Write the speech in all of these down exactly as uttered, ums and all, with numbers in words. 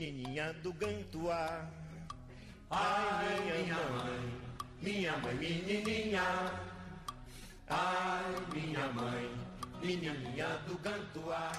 Menininha do Gantuá. Ai, minha mãe, minha mãe, menininha. Ai, minha mãe, menininha do Gantuá.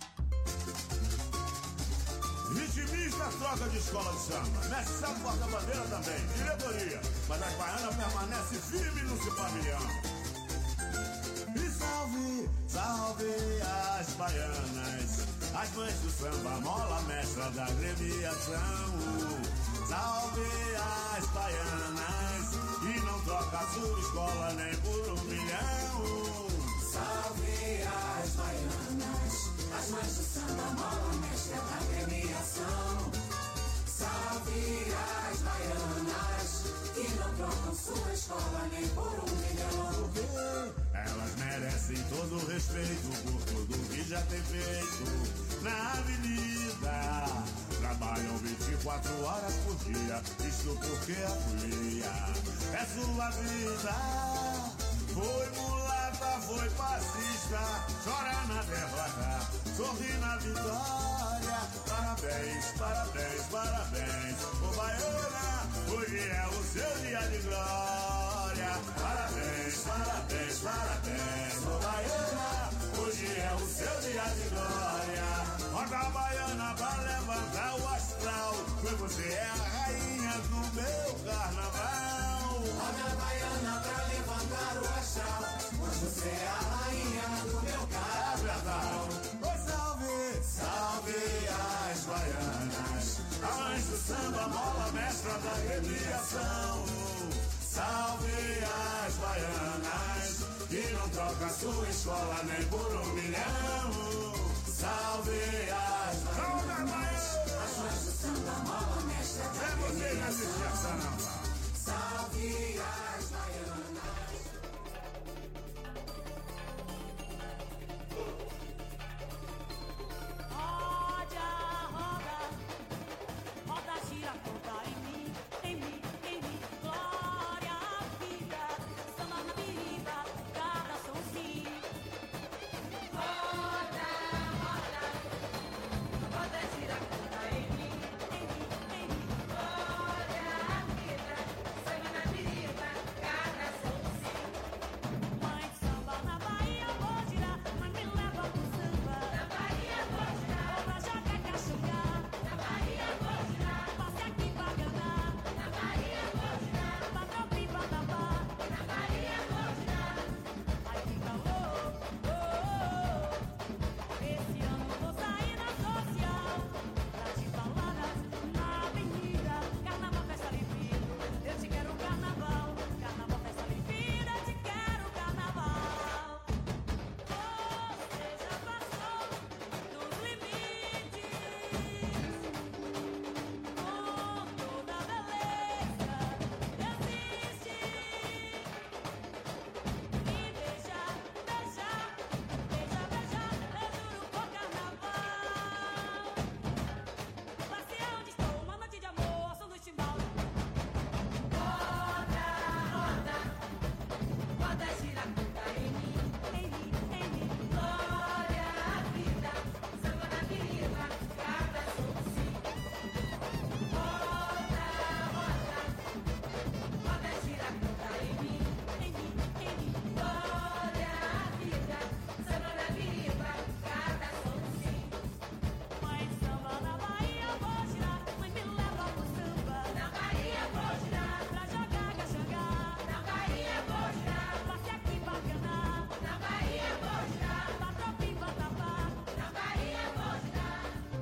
Ritmista troca de escola de samba, mestre samba porta-bandeira também, diretoria, mas as baianas permanecem firmes no seu pavilhão. E salve, salve as baianas, as mães do samba, mola mestra da agremiação. Salve as baianas, e não troca a sua escola nem por um milhão. Salve as baianas, as mães do samba, mola mestra da agremiação. Salve as baianas, que não trocam sua escola nem por um milhão. Porque elas merecem todo o respeito por tudo que já tem feito na avenida. Trabalham vinte e quatro horas por dia, isto porque a folia é sua vida. Foi mulata, foi passista, chora na derrota, sorri na vitória. Parabéns, parabéns, parabéns, ô baiana, hoje é o seu dia de glória. Parabéns, parabéns, parabéns, ô baiana, hoje é o seu dia de glória. Roda a baiana pra levantar o astral, pois você é a rainha do meu carnaval. Roda a baiana pra levantar o astral, pois você é a rainha do meu carnaval. Oh, salve, salve as baianas, as mães do samba, mola mestra da agremiação. Salve as baianas, que não troca sua escola nem por um milhão. Salve as baianas, as mães do samba, mola mestra da agremiação. Salve as baianas. Roda, roda, roda, gira, conta em mim, em mim, em mim. Glória à vida, samba na vida, cada sonzinho. Roda, roda, roda, gira, conta em mim, em mim, em mim. Glória à vida, samba na vida, cada sonzinho. Mãe de samba na Bahia, vou girar, mas me leva pro samba. Na Bahia vou girar, vou pra jogar caxangá. Na Bahia vou girar, passe aqui pra Ganá. Na Bahia vou girar, pra Tropi, pra Tabá. Na Bahia vou girar, aí fica oh, oh, oh. Esse ano vou sair na social, pra te baladas na avenida. Carnaval, festa livida, eu te quero carnaval. Carnaval, festa livida, eu te quero carnaval. Você já passou dos limites, com toda a beleza existe. E beija, beija, beija, beija, eu juro por carnaval. Passear onde estou, uma noite de amor, som do chimbal. Roda, roda, roda, gira, conta em mim, em mim, em mim. Glória à vida, samba na vida, cada sonzinho. Roda, roda, roda, gira, conta em mim, em mim, em mim. Glória à vida, samba na vida, cada sonzinho. Mãe de samba na Bahia, vou girar, mãe me leva pro samba. Na Bahia vou girar, pra jogar caxangá. Na Bahia vou girar, passe aqui pra Ganá. Na Bahia vou girar, pra Tropi, pra Tabá. Na Bahia vou girar.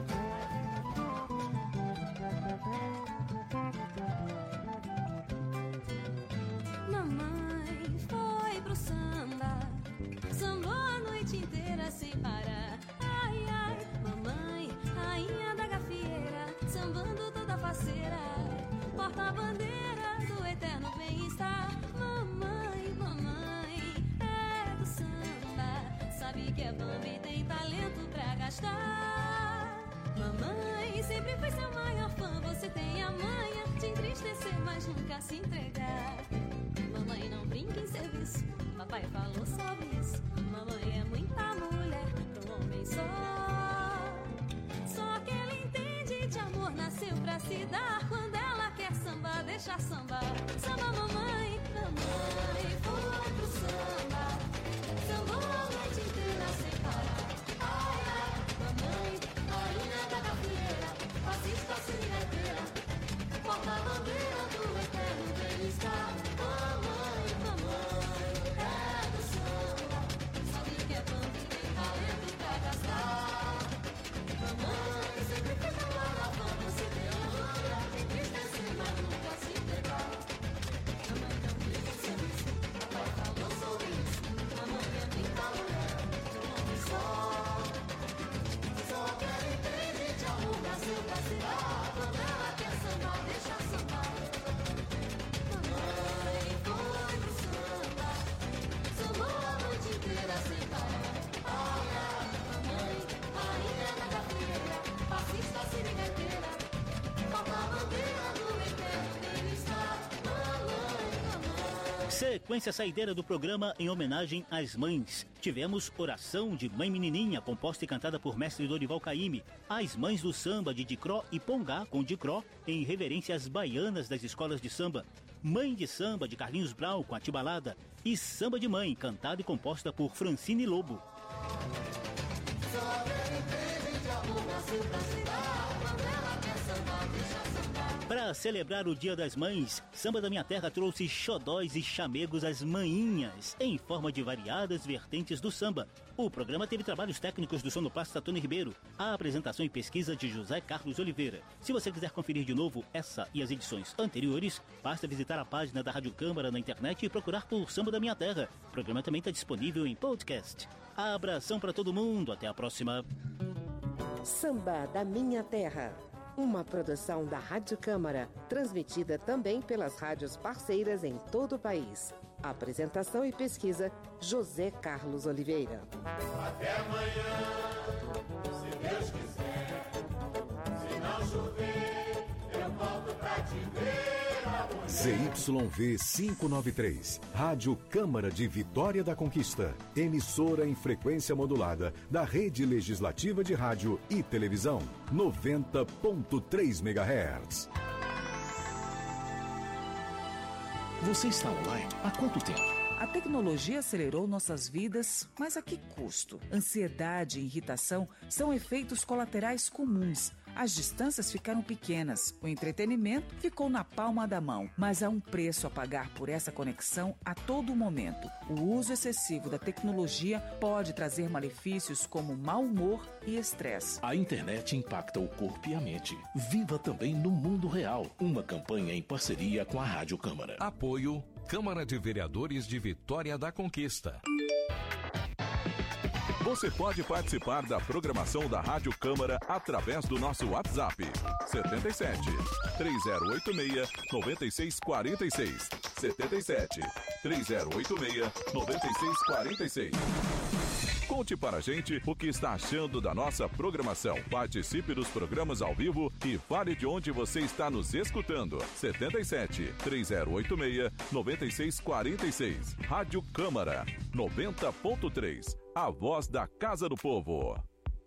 Mamãe foi pro samba, sambou a noite inteira sem parar. Ai, ai, mamãe, rainha da gafieira, sambando toda faceira, porta-bandeira do eterno bem-estar. Mamãe, mamãe, é do samba, sabe que é bamba e tem talento pra gastar. Mamãe, sempre foi seu maior fã, você tem a manha de entristecer, mas nunca se entregar. Mamãe, não brinca em serviço, papai falou sobre isso. Mamãe é muita mulher pra um homem só. Só que ele entende de amor na convidar quando ela quer sambar, deixa sambar. Samba mamãe, mamãe foi pro samba, sambou a noite inteira sem parar. Ai, ai, mamãe, rainha da gafieira, fascista seringueira, porta-bandeira do eterno bem-estar. Mamãe, mamãe, é do samba, sabe que é banda e tem talento pra gastar. Mamãe, sempre fica lá na banda, se tem orgulho, entristecer, mas nunca se pegar. Mamãe não diz serviço, papai falou sorriso. Mamãe é muita mulher, um homem só. Só quer entender de amor, Brasil pra se dar. Quando ela quer sambar, deixa sambar. Mamãe foi pro samba, sambou a noite inteira sem parar. Ai, ai, mamãe, rainha da gafieira, fascista seringueira, porta-bandeira do eterno bem-estar. Mamãe, mamãe. Sequência saideira do programa em homenagem às mães. Tivemos Oração de Mãe Menininha, composta e cantada por mestre Dorival Caymmi. As Mães do Samba de Dicró e Pongá, com Dicró, em reverência às baianas das escolas de samba. Mãe de Samba de Carlinhos Brau, com Atibalada. E Samba de Mãe, cantada e composta por Francine Lobo. Para celebrar o Dia das Mães, Samba da Minha Terra trouxe xodóis e chamegos às maninhas, em forma de variadas vertentes do samba. O programa teve trabalhos técnicos do sonoplasta Tony Ribeiro, a apresentação e pesquisa de José Carlos Oliveira. Se você quiser conferir de novo essa e as edições anteriores, basta visitar a página da Rádio Câmara na internet e procurar por Samba da Minha Terra. O programa também está disponível em podcast. Abração para todo mundo, até a próxima. Samba da Minha Terra, uma produção da Rádio Câmara, transmitida também pelas rádios parceiras em todo o país. Apresentação e pesquisa, José Carlos Oliveira. Até amanhã, se Deus quiser. Se não chover, eu volto pra te ver amanhã. Z Y V quinhentos e noventa e três, Rádio Câmara de Vitória da Conquista, emissora em frequência modulada da Rede Legislativa de Rádio e Televisão, noventa ponto três megahertz. Você está online há quanto tempo? A tecnologia acelerou nossas vidas, mas a que custo? Ansiedade e irritação são efeitos colaterais comuns. As distâncias ficaram pequenas, o entretenimento ficou na palma da mão, mas há um preço a pagar por essa conexão a todo momento. O uso excessivo da tecnologia pode trazer malefícios como mau humor e estresse. A internet impacta o corpo e a mente. Viva também no mundo real. Uma campanha em parceria com a Rádio Câmara. Apoio Câmara de Vereadores de Vitória da Conquista. Você pode participar da programação da Rádio Câmara através do nosso WhatsApp setenta e sete, três zero oito seis, nove seis quatro seis setenta e sete, três zero oito seis, nove seis quatro seis. Conte para a gente o que está achando da nossa programação. Participe dos programas ao vivo e fale de onde você está nos escutando. setenta e sete, três zero oito seis, nove seis quatro seis. Rádio Câmara, noventa ponto três. A voz da Casa do Povo.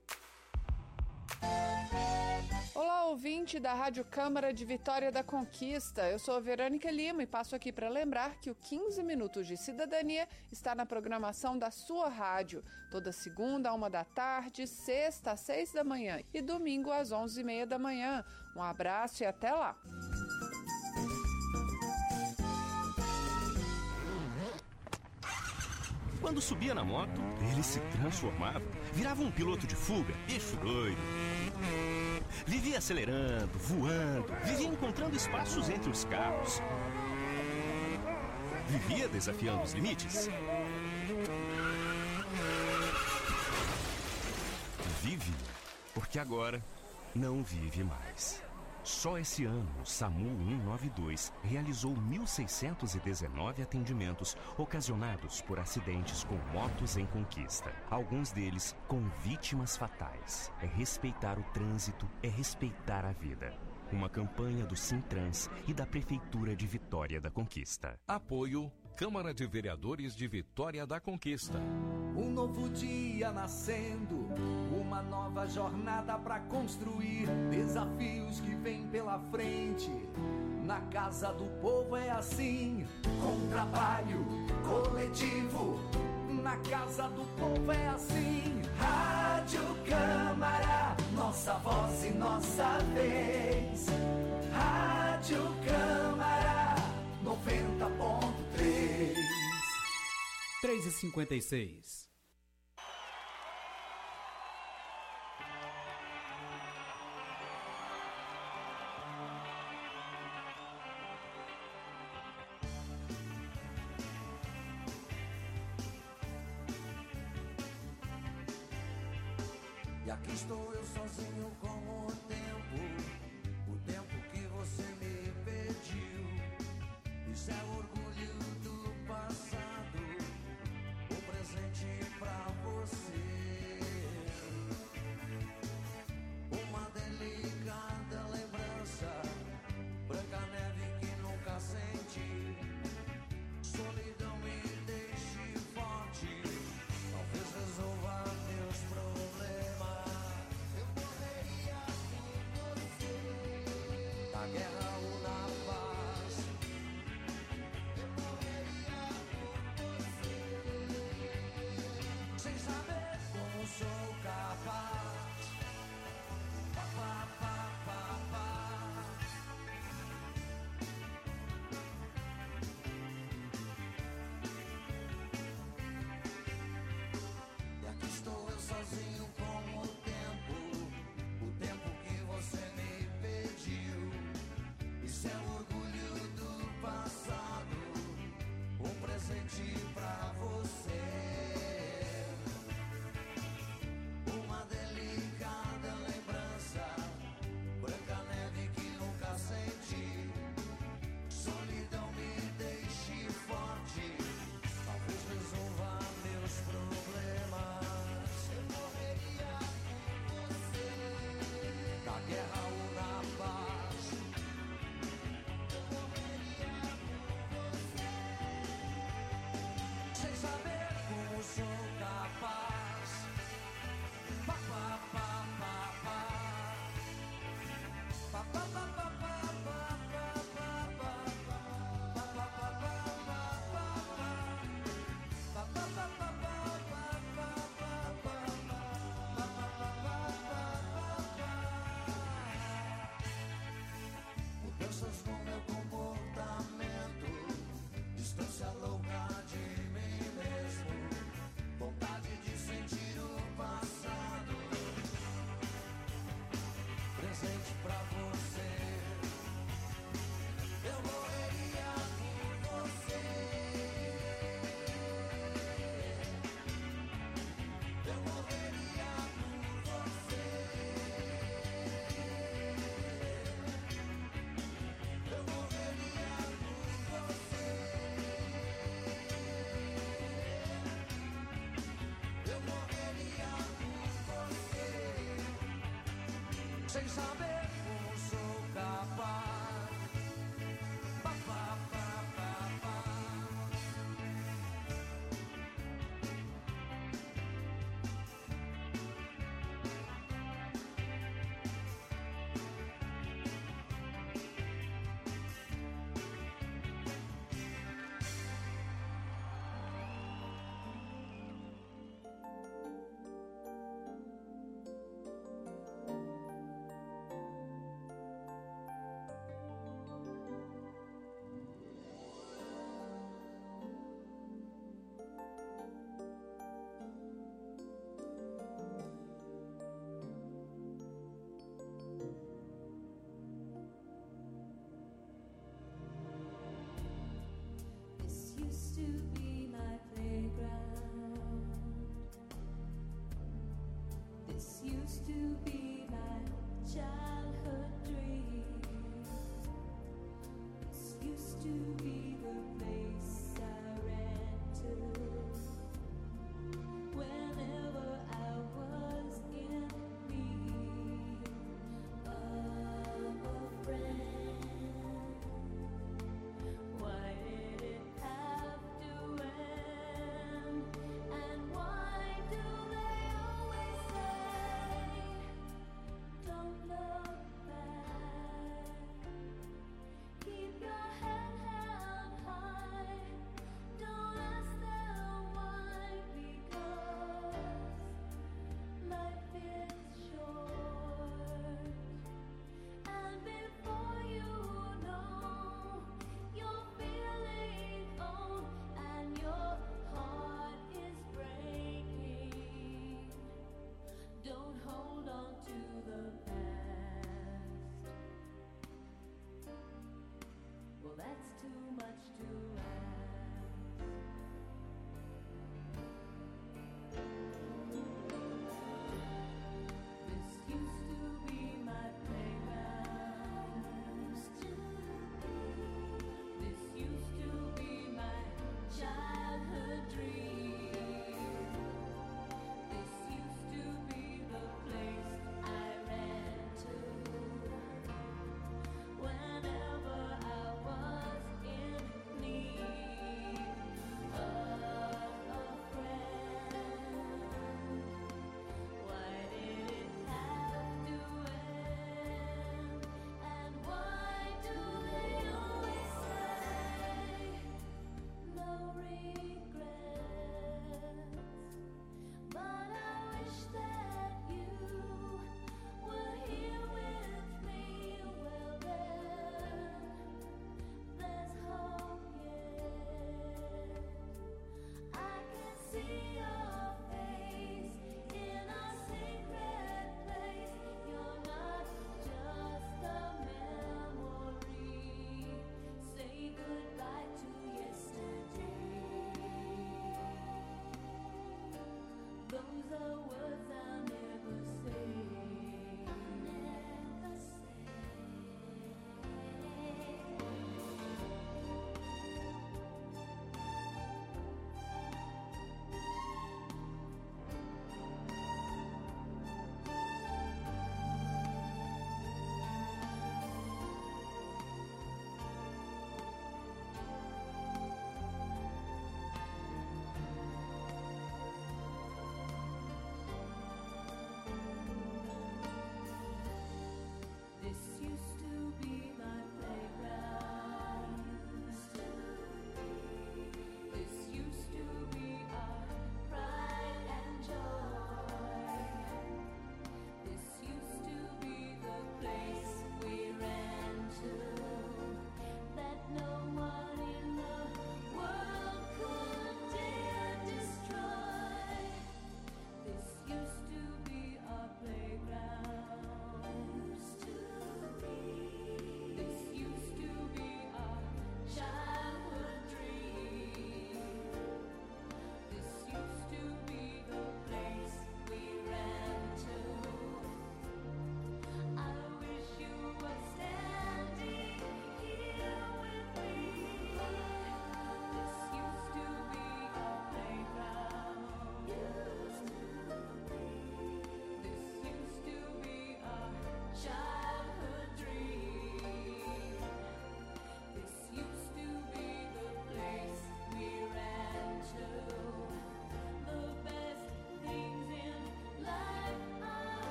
Olá, ouvinte da Rádio Câmara de Vitória da Conquista. Eu sou a Verônica Lima e passo aqui para lembrar que o quinze Minutos de Cidadania está na programação da sua rádio. Toda segunda, a uma da tarde, sexta, às seis da manhã e domingo, às onze e meia da manhã. Um abraço e até lá! Quando subia na moto, ele se transformava, virava um piloto de fuga, bicho doido. Vivia acelerando, voando, vivia encontrando espaços entre os carros. Vivia desafiando os limites. Vive, porque agora não vive mais. Só esse ano, o SAMU cento e noventa e dois realizou mil seiscentos e dezenove atendimentos ocasionados por acidentes com motos em conquista. Alguns deles com vítimas fatais. É respeitar o trânsito, é respeitar a vida. Uma campanha do Sintrans e da Prefeitura de Vitória da Conquista. Apoio Câmara de Vereadores de Vitória da Conquista. Um novo dia nascendo, uma nova jornada para construir, desafios que vêm pela pra frente. Na casa do povo é assim, com trabalho coletivo. Na casa do povo é assim. Rádio Câmara, nossa voz e nossa vez. Rádio Câmara, noventa ponto três. três e cinquenta e seis. E aqui estou eu sozinho com o tempo, o tempo que você me pediu. Isso é orgulho do passado, um presente pra você. Uma delicada lembrança, branca neve que nunca senti. Solidão me deixe forte, talvez resolva meus problemas. Na guerra ou na paz, eu morreria por você, sem saber como sou capaz. Pá, pá, pá, pá, pá. E aqui estou eu sozinho com o tempo, o tempo que você me pediu. Isso é orgulho do passado, um presente pra você. Uma delicada lembrança, branca neve que nunca senti. Solidão me deixe forte, talvez resolva meus problemas. Eu morreria por você, na guerra ou na paz. Sem saber como sou capaz. Pá, pá, pá, pá, pá. Pá, pá, pá, pá, pá, pá, pá, pá, pá. Pá, pá, pá, pá, pá, pá, pá. Pá, pá, pá, pá, pá, pá, pá, pá, pá. Pá, pá, pá, pá, pá, pá. Mudanças no meu comportamento, distância louca de mim mesmo, vontade de sentir o passado, presente pra você. Eu morreria por você. Eu morreria por você. Eu morreria por você. Eu morreria por você, sem saber como sou capaz. Pá, pá, pá, pá, pá.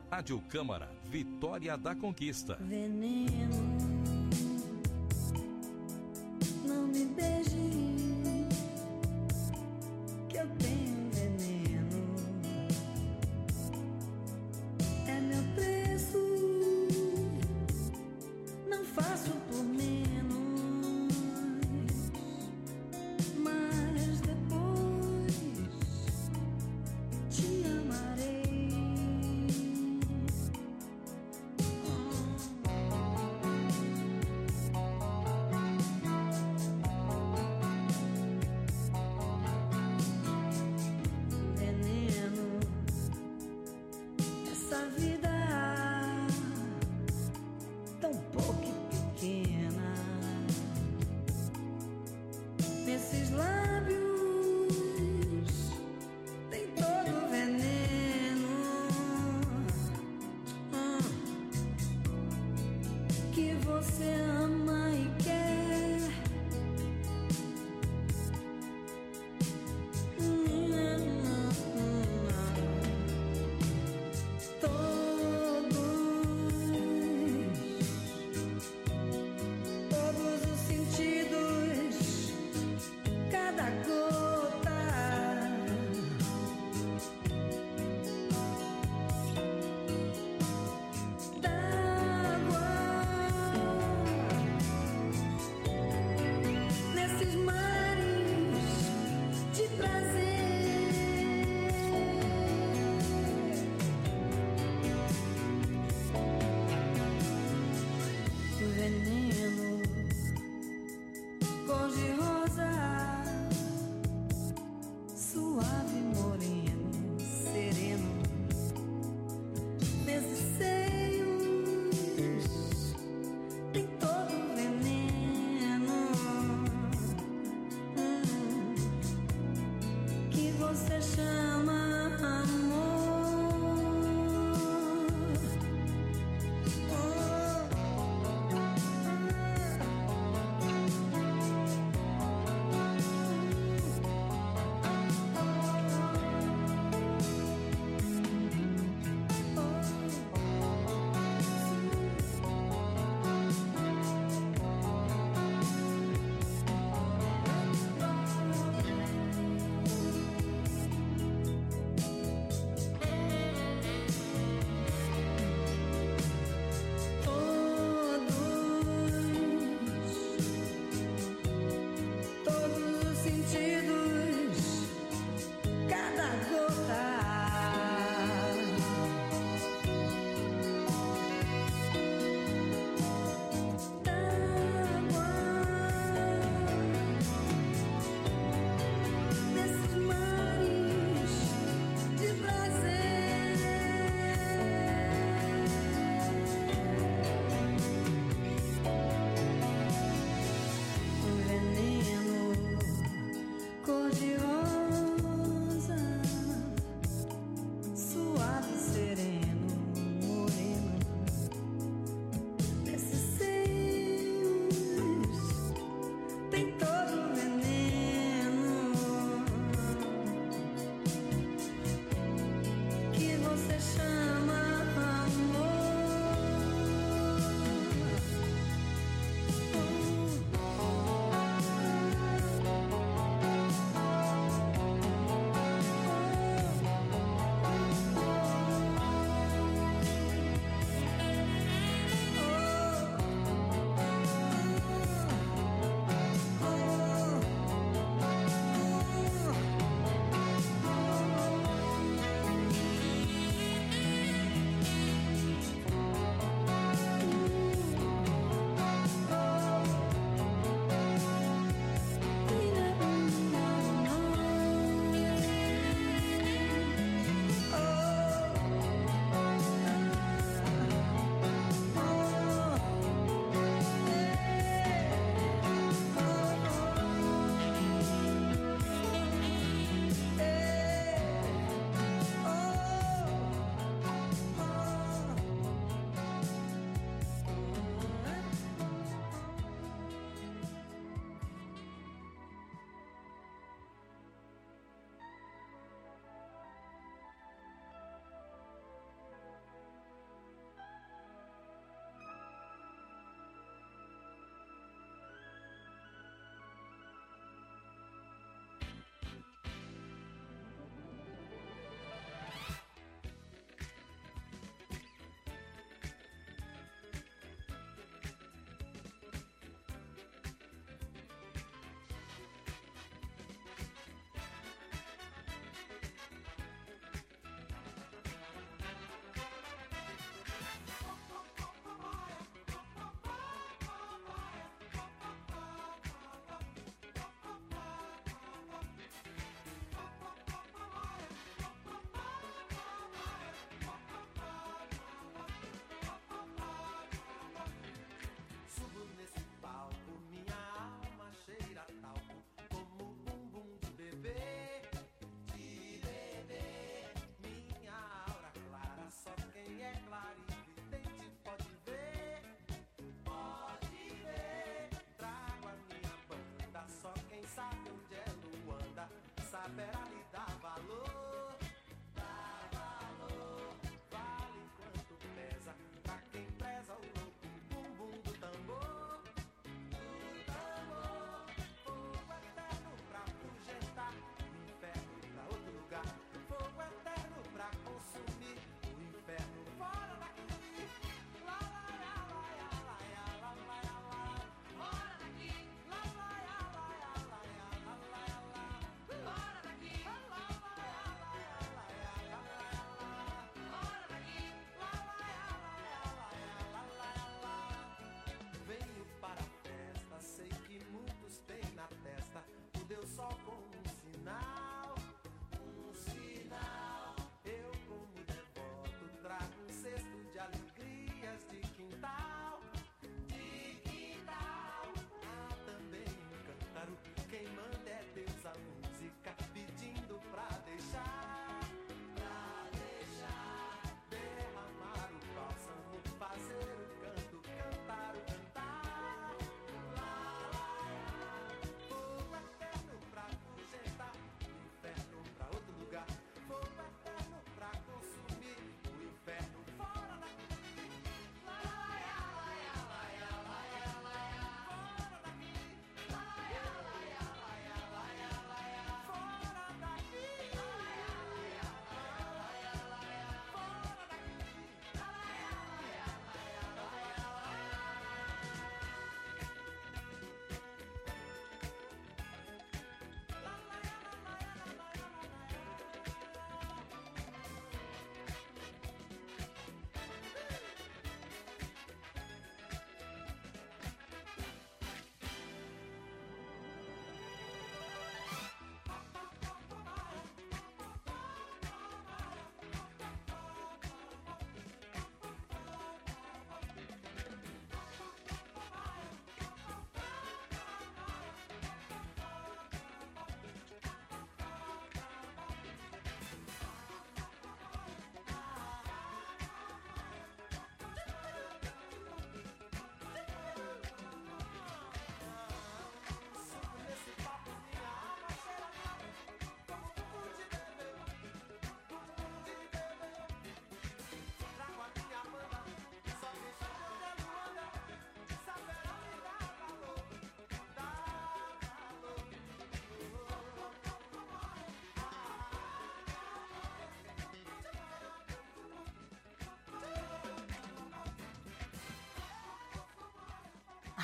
Rádio Câmara, Vitória da Conquista. Veneno, não me beije, que eu tenho veneno. É meu preço, não faço por menos, mas depois te amarei. Veneno, essa vida tão pouco e pequena, nesses lábios tem todo o veneno hum, que você ama e quer. Hum, Todos, todos os sentidos, cada gota d'água nesses mares de prazer. Veneno, cor de rosa, suave, moreno, sereno, nesses seios tem todo o veneno hum, que você chama amor.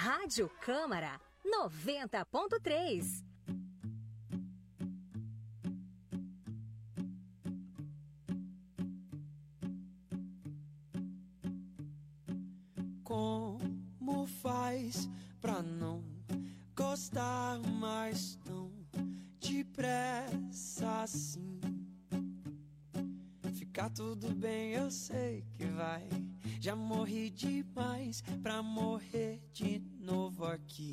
Rádio Câmara noventa ponto três. Como faz pra não gostar mais tão depressa assim? Ficar tudo bem, eu sei que vai. Já morri demais pra morrer de novo aqui.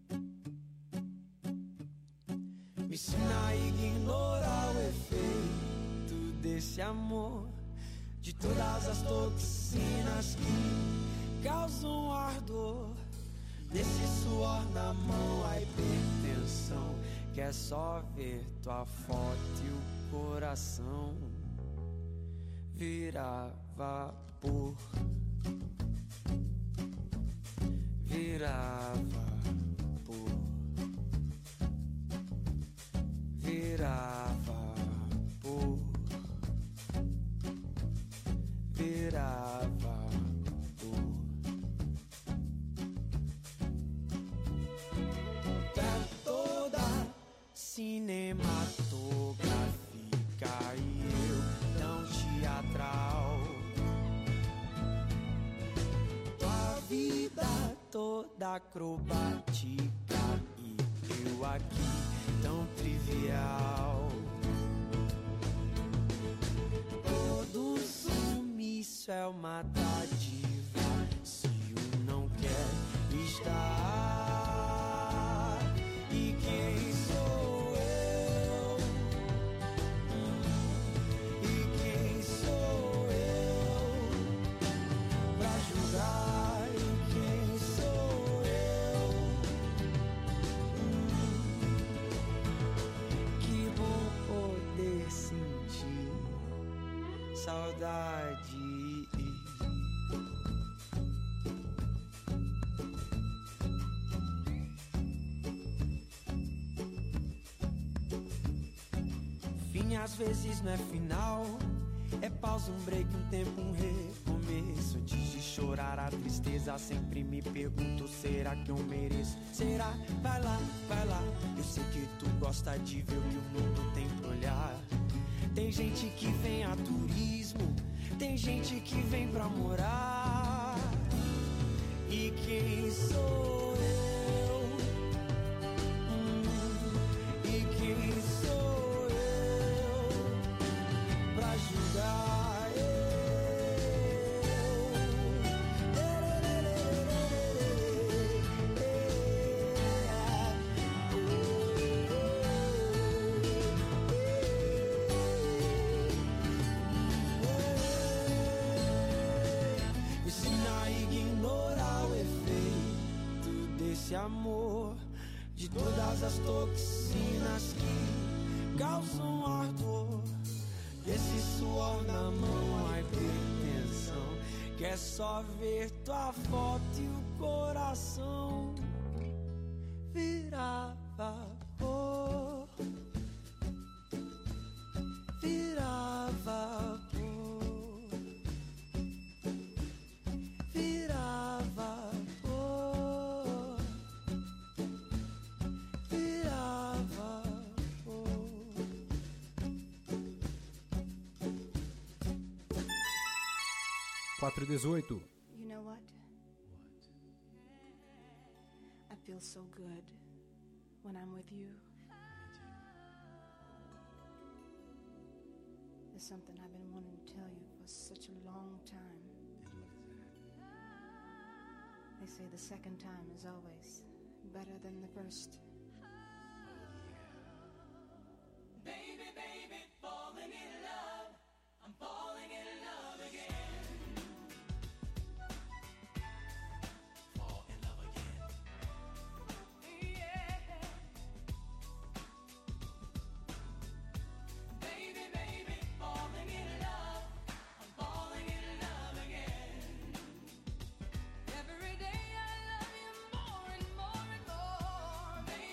Me ensina a ignorar o efeito desse amor, de todas as toxinas que causam ardor, desse suor na mão, a hipertensão, que é só ver tua foto e o coração virar vapor, virar vapor, virar vapor, virar vapor. Tá toda cinematográfica e eu tão teatral. Tua vida toda acrobática e eu aqui tão trivial. Todo sumiço é uma dádiva se o não quer estar. E quem sou eu? E quem sou eu pra julgar? E quem sou eu? Que bom poder sentir saudade. Fim às vezes não é final, é pausa, um break, um tempo, um recomeço. Antes de chorar a tristeza, sempre me pergunto, será que eu mereço? Será? Vai lá, vai lá, eu sei que tu gosta de ver o que o mundo tem pra olhar. Tem gente que vem a turismo, tem gente que vem pra morar. E quem sou eu? Hum, e quem sou eu pra julgar? Me ensina a ignorar o efeito desse amor, de todas as toxinas que causam ardor, desse suor na mão, a hipertensão, que é só ver tua foto e o coração virar vapor, virar vapor, virar vapor, virar vapor. quatro e dezoito. You know what? I feel so good when I'm with you. There's something I've been wanting to tell you for such a long time. They say the second time is always better than the first. Baby, baby, falling in love. I'm falling in love again. Fall in love again. Yeah. Baby, baby, falling in love. I'm falling in love again. Every day I love you more and more and more. Baby,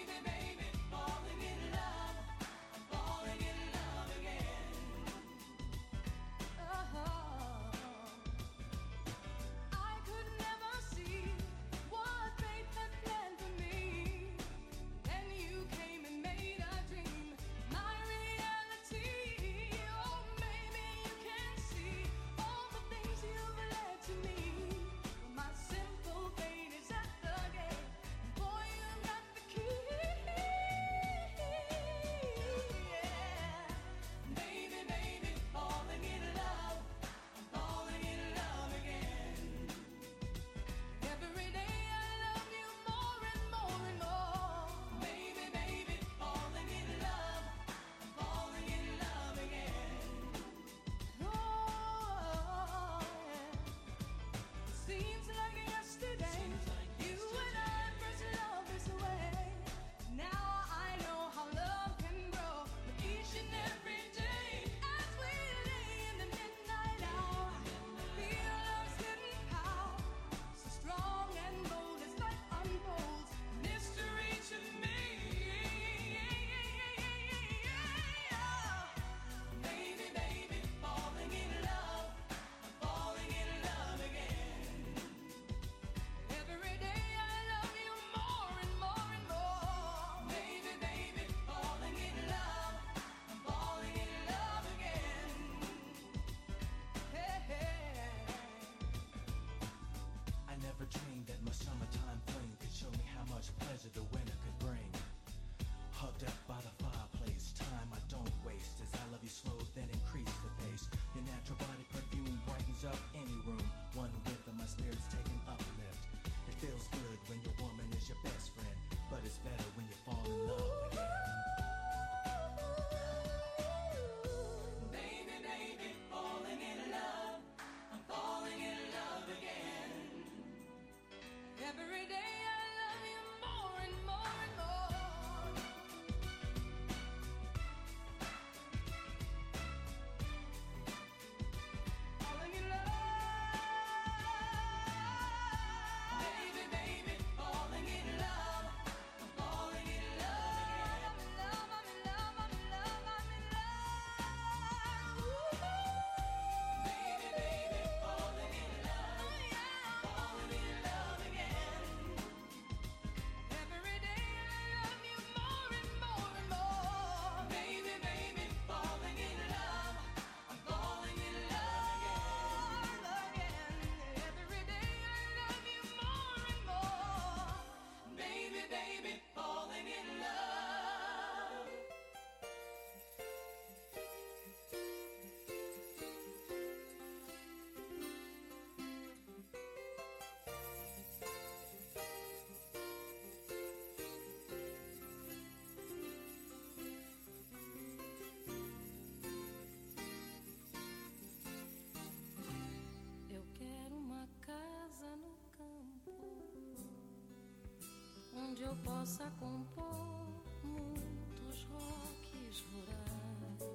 eu possa compor muitos rocks rurais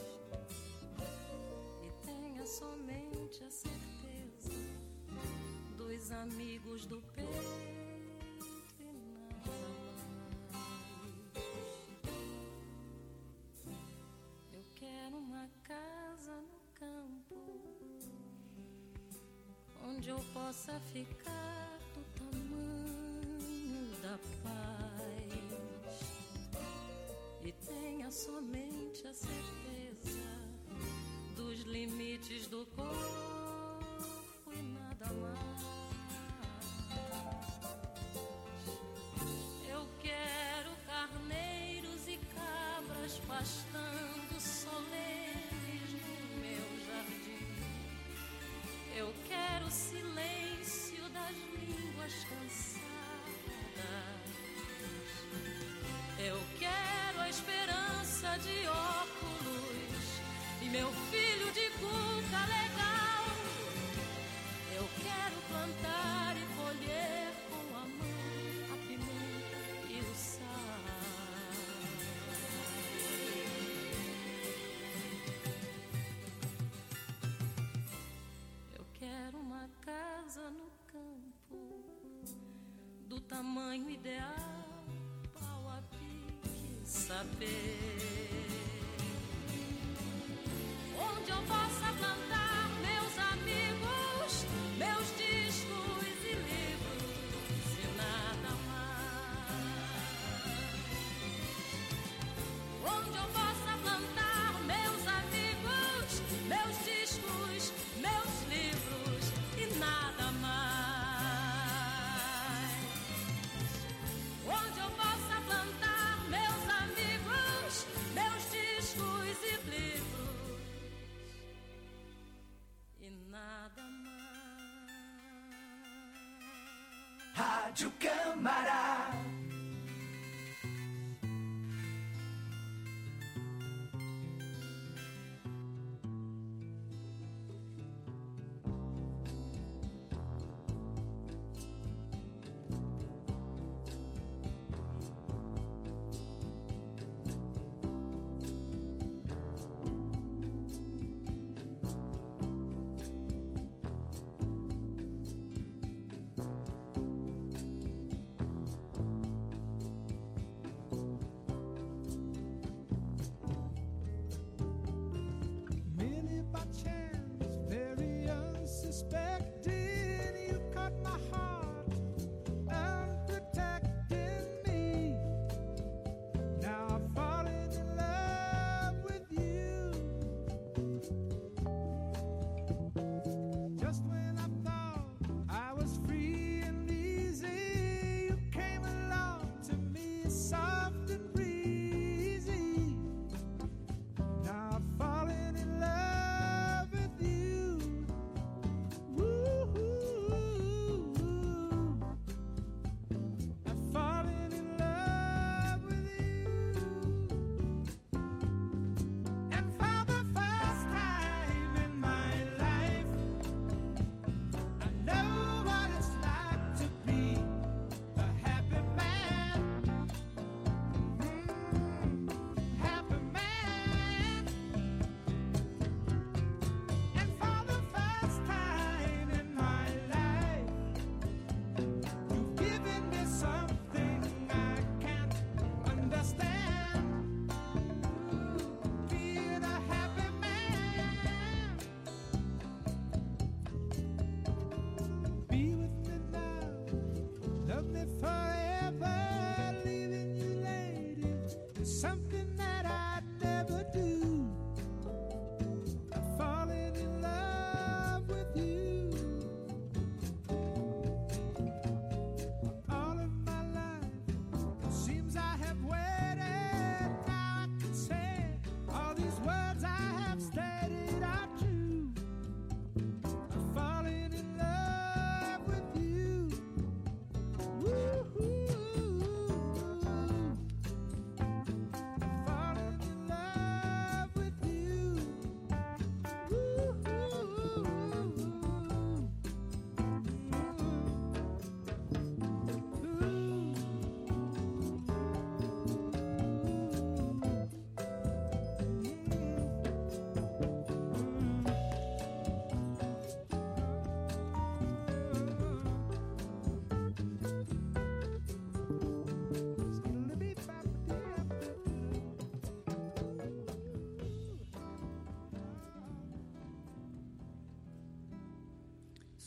e tenha somente a certeza dos amigos do peito e nada mais. Eu quero uma casa no campo onde eu possa ficar do tamanho da paz e tenha somente a certeza dos limites do corpo e nada mais. Eu quero carneiros e cabras pastando solenes no meu jardim. Eu quero o silêncio das línguas cansadas. Eu quero a esperança de óculos e meu filho de cuca legal. Eu quero plantar e colher com a mão a pimenta e o sal. Eu quero uma casa no campo do tamanho ideal, pau a pique, saber onde eu possa plantar meus amigos, meus discos e livros e nada mais. Onde eu possa plantar meus amigos, meus discos, meus livros e nada mais. Onde eu possa plantar meus amigos, meus discos e livros e nada mais. Rádio Câmara.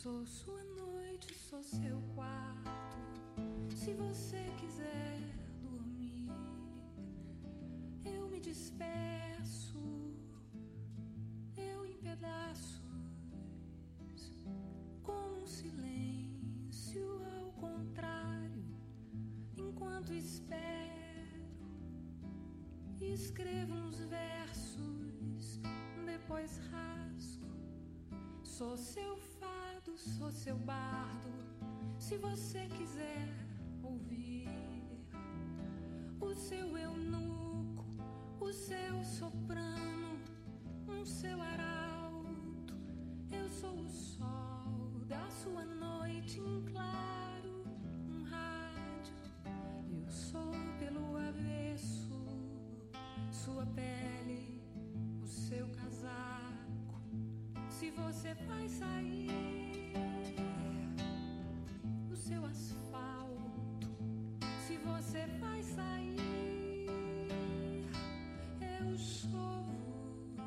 Sou sua noite, sou seu quarto. Se você quiser dormir, eu me despeço, eu em pedaços, com um silêncio ao contrário. Enquanto espero, escrevo uns versos, depois rasgo. Sou seu fado, sou seu bardo. Se você quiser ouvir o seu eunuco, o seu soprano, um seu arauto, eu sou o sol da sua noite em claro, um rádio. Eu sou pelo avesso, sua pele, o seu casaco. Se você vai sair, o seu asfalto. Se você vai sair, eu chovo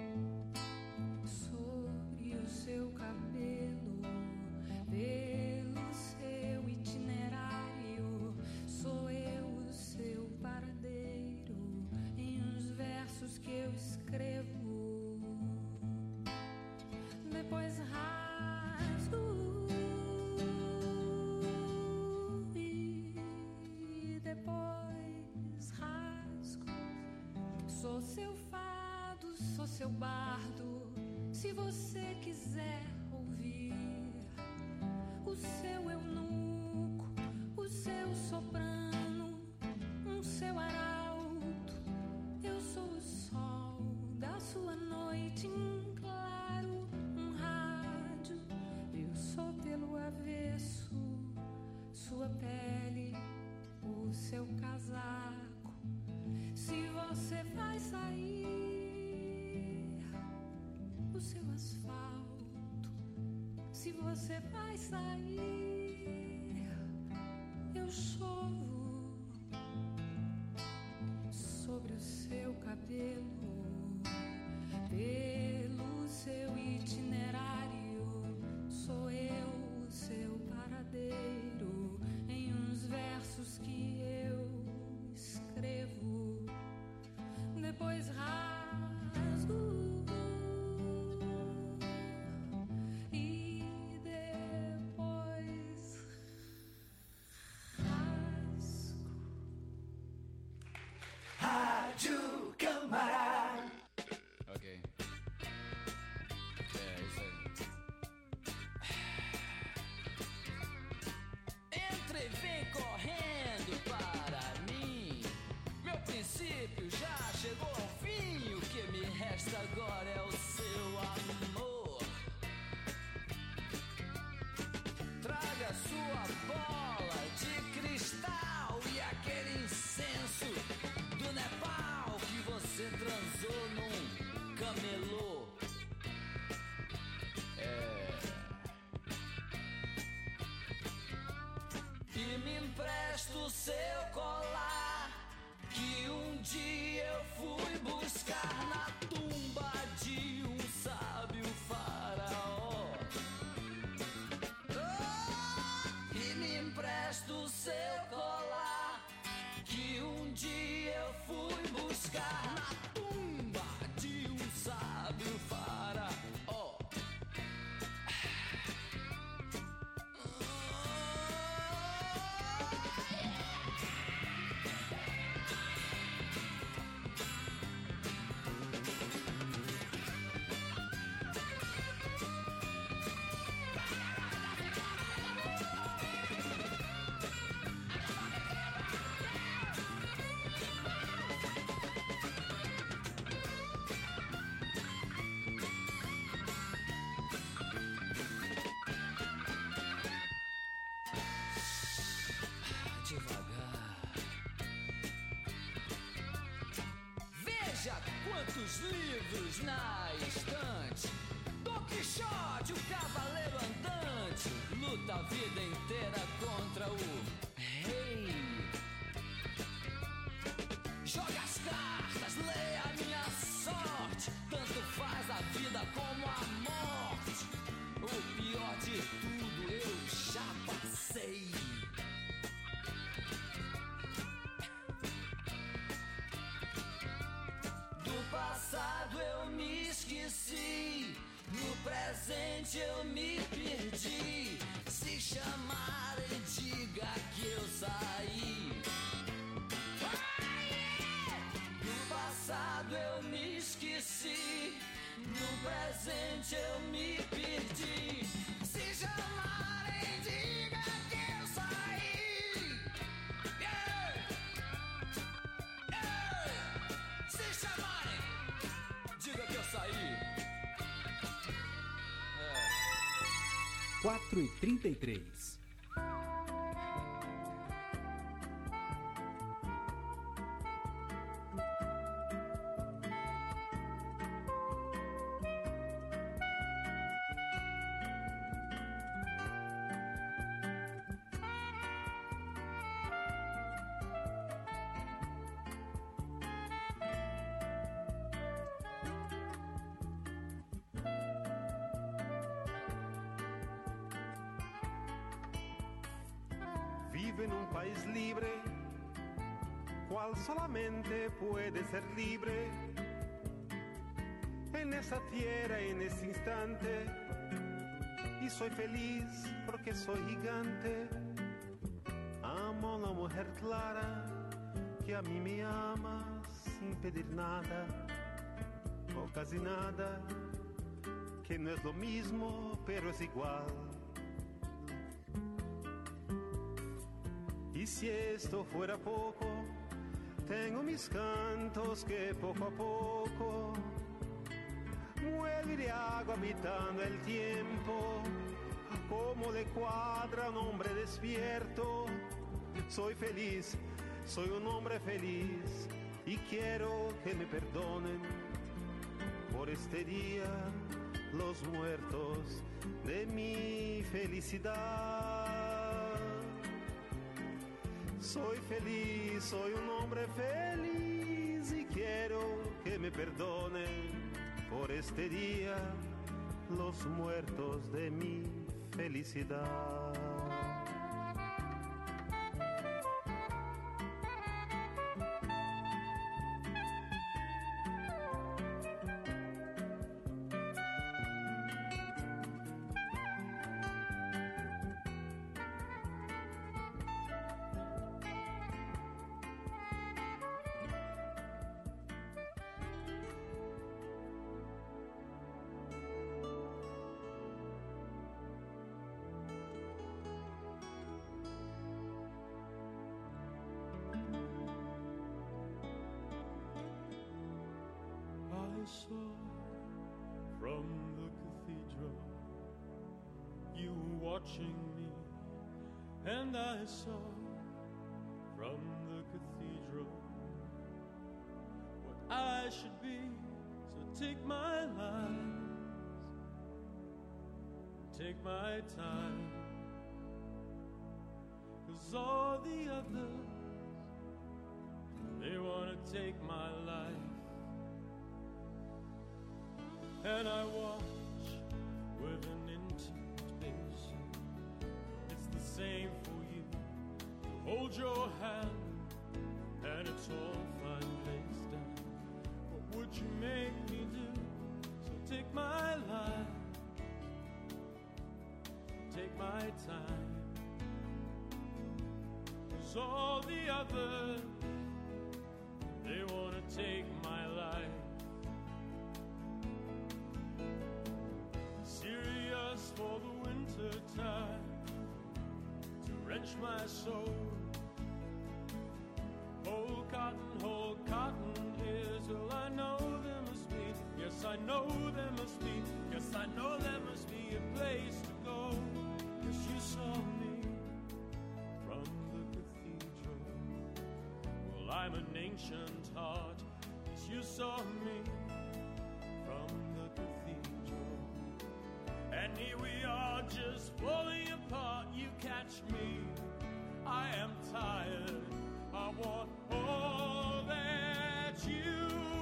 sobre o seu cabelo, pelo seu itinerário. Sou eu o seu paradeiro, em uns versos que eu escrevo. Depois rasgo e depois rasgo. Sou seu fado, sou seu bardo. Se você quiser ouvir o seu eunuco, o seu soprano, um seu arauto, eu sou o sol da sua noite em claro, um rádio. Eu sou pelo avesso, sua pele, o seu casaco. Se você vai sair, o seu asfalto. Se você vai sair, eu chovo sobre o seu cabelo, pelo seu itinerário. Sou eu o seu paradeiro, em uns versos que eu escrevo. Depois rasgo e depois rasgo. Rádio Câmara. Ok. É isso aí. Entre e vem correndo para mim. Meu princípio já chegou ao fim. O que me resta agora é o seu amor. Traga sua bola de cristal e aquele incenso do Nepal que você transou num camelô. É. E me empresta o seu colar que um dia eu fui buscar na tumba de um sábio faraó. Oh! E me empresta o seu colar que um dia eu fui buscar na tumba de um sábio faraó. Quantos livros na estante? Don Quixote, o cavaleiro andante, luta a vida inteira contra o rei. Joga as cartas, leia a minha sorte. Tanto faz a vida como a morte. O pior de presente eu me perdi. Se chamarem, diga que eu saí. Ah, yeah! No passado eu me esqueci, no presente eu me perdi. Se chamarem, diga que eu saí. Yeah! Yeah! Se chamarem, diga que eu saí. quatro e trinta e três. Vive en un país libre, cual solamente puede ser libre. En esa tierra, en ese instante, y soy feliz porque soy gigante. Amo a la mujer clara que a mí me ama sin pedir nada, o casi nada, que no es lo mismo, pero es igual. Y si esto fuera poco, tengo mis cantos que poco a poco mueve de agua habitando el tiempo. Como le cuadra a un hombre despierto. Soy feliz, soy un hombre feliz y quiero que me perdonen por este día los muertos de mi felicidad. Soy feliz, soy un hombre feliz y quiero que me perdonen por este día los muertos de mi felicidad. I saw from the cathedral you watching me, and I saw from the cathedral what I should be. So take my lies, take my time, 'cause all the others, they wanna take my life. And I watch with an intimation. It's the same for you. Hold your hand, and it's all fine face down. What would you make me do? So take my life, take my time. 'Cause all the others, they wanna take my life. Serious for the winter time, to wrench my soul. Whole cotton, whole cotton is all I know there must be. Yes, I know there must be. Yes, I know there must be a place to go. 'Cause you saw me from the cathedral. Well, I'm an ancient heart. 'Cause you saw me from the cathedral. And here we are just falling apart. You catch me, I am tired. I want all that you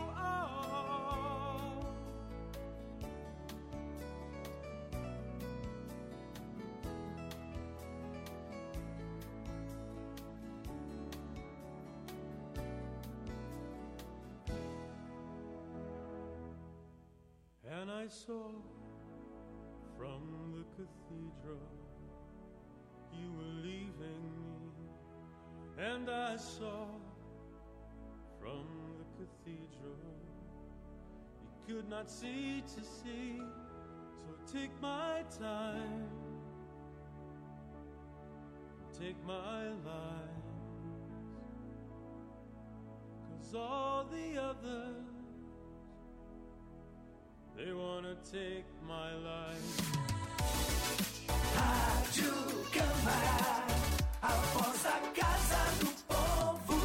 are. And I saw from the cathedral. You were leaving me, and I saw from the cathedral. You could not see to see, so take my time, take my life, 'cause all the others, they wanna take my life. Rádio Câmara, a voz da Casa do Povo.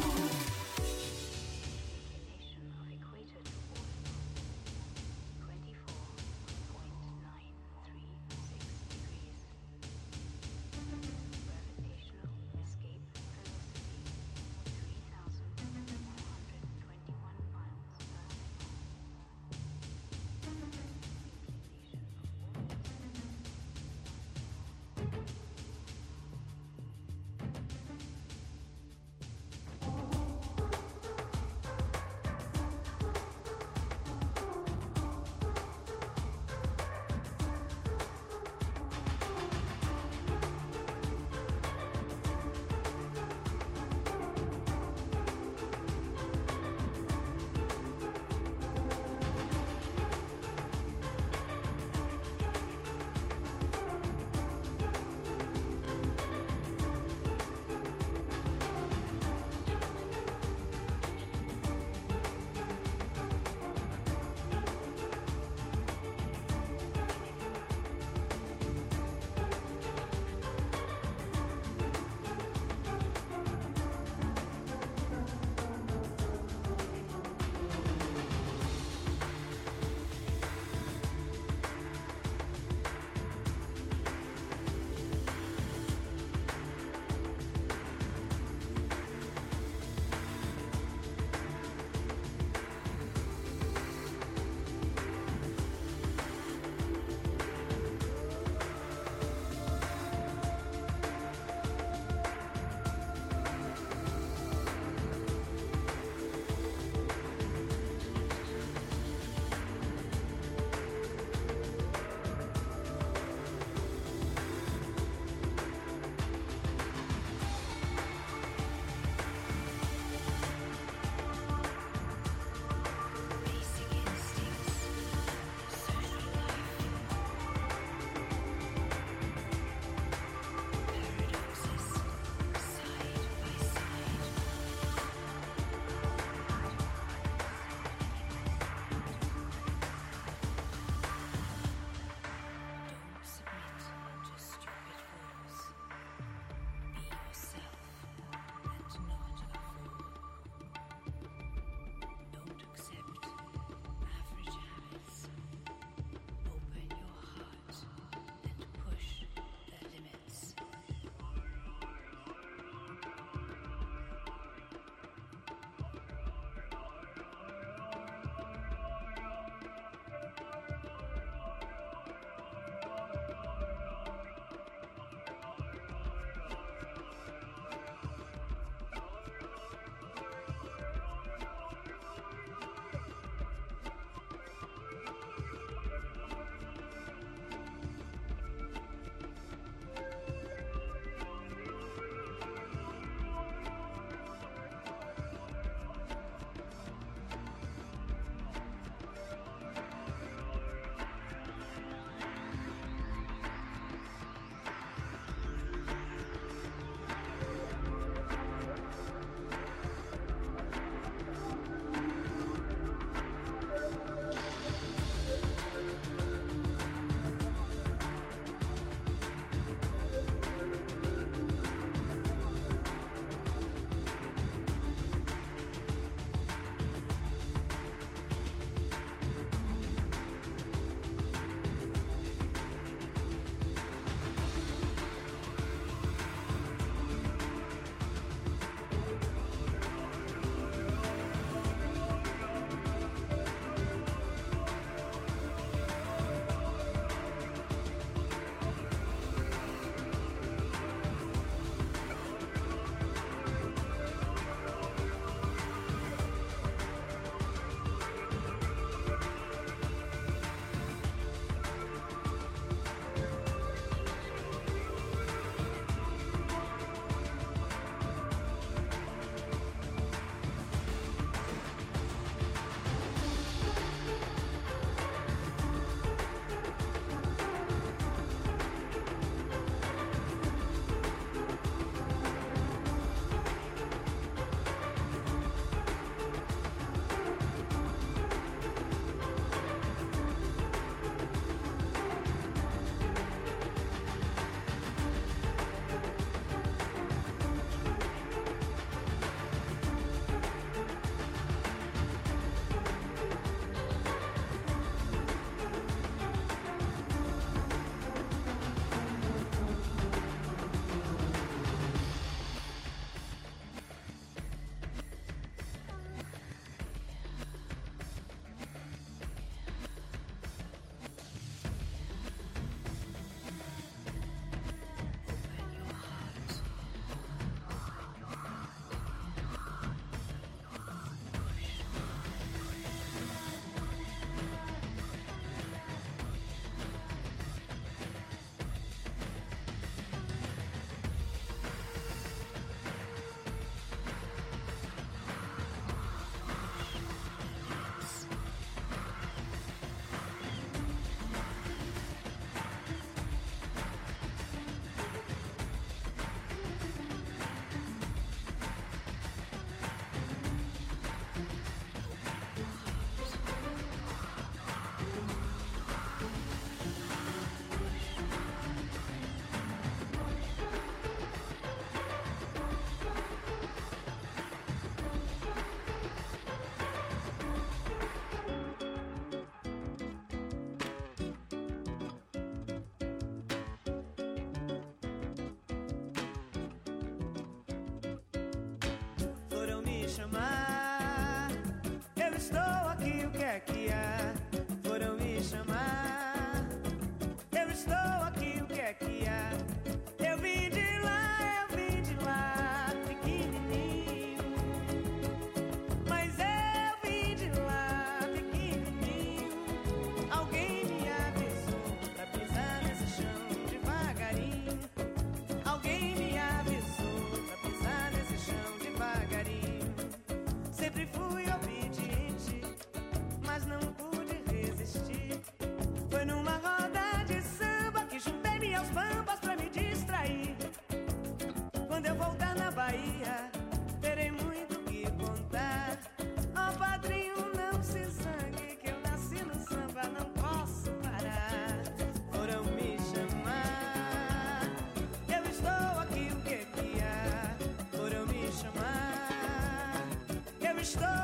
chamar. Eu estou aqui, o que é que há? Foram me chamar. Eu estou aqui, o que é que há? Eu vim de lá, eu vim de lá, pequenininho. Mas eu vim de lá, pequenininho. Alguém me avisou pra pisar nesse chão devagarinho. Alguém me avisou pra pisar nesse chão devagarinho. Sempre fui obediente, mas não pude resistir. Foi numa roda de samba que juntei-me aos bambas pra me distrair. Quando eu voltar na Bahia, terei muito que contar. Ó oh, padrinho, não se zangue, que eu nasci no samba, não posso parar. Foram me chamar. Eu estou aqui, o que que há? Foram me chamar. Eu estou